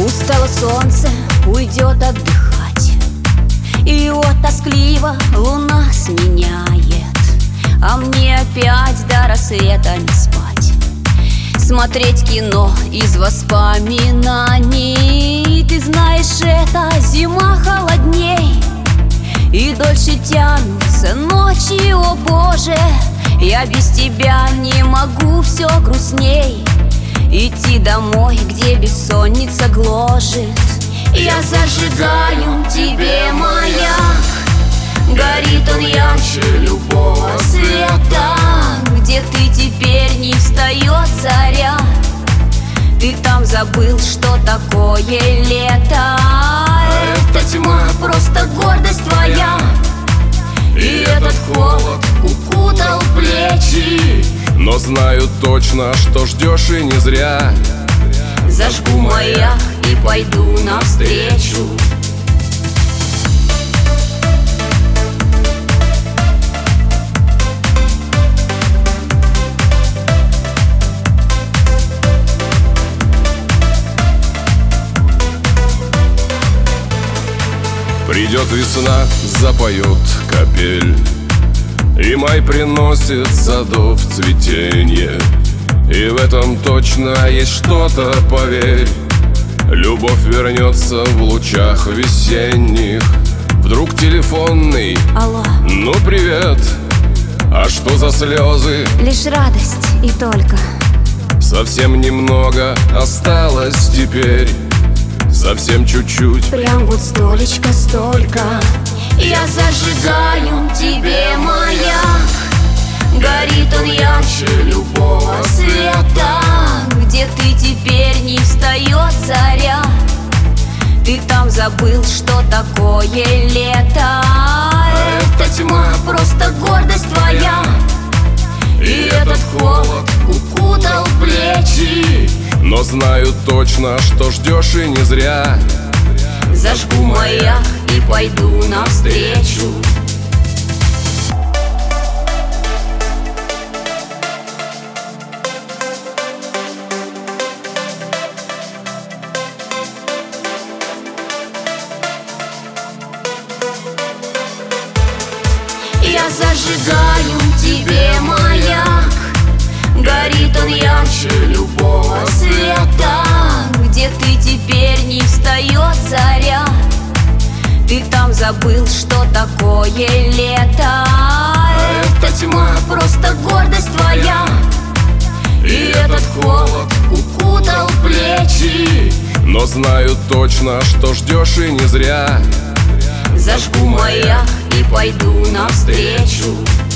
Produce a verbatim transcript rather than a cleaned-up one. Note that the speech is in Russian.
Устало солнце уйдет отдыхать, и вот тоскливо луна сменяет. А мне опять до рассвета не спать, смотреть кино из воспоминаний. Ты знаешь, это зима холодней, и дольше тянутся ночи, о Боже. Я без тебя не могу, все грустней. Идти домой, где бессонница гложет. Я зажигаю тебе маяк, горит он ярче любого света. Где ты теперь, не встает заря. Ты там забыл, что такое лето. Эта тьма просто гордость твоя, и этот холод укутал плечи. Но знаю точно, что ждешь и не зря. Зажгу маяк и пойду навстречу. Придет весна, запоет капель, и май приносит садов цветенье. И в этом точно есть что-то, поверь. Любовь вернется в лучах весенних. Вдруг телефонный: алло, ну привет. А что за слезы? Лишь радость и только. Совсем немного осталось теперь, совсем чуть-чуть. Прям вот столечко столько. Я зажигаю тебе маяк, горит он ярче любого света. Где ты теперь, не встает заря. Ты там забыл, что такое лето. Эта тьма просто гордость твоя, и этот холод укутал плечи. Но знаю точно, что ждешь и не зря. Зажгу маяк и пойду навстречу. Я зажигаю тебе маяк, горит он ярче любого света. Где ты теперь, не встает заря. Ты там забыл, что такое лето. Эта тьма просто гордость твоя, и этот холод укутал плечи. Но знаю точно, что ждешь и не зря. Зажгу маяк и пойду навстречу.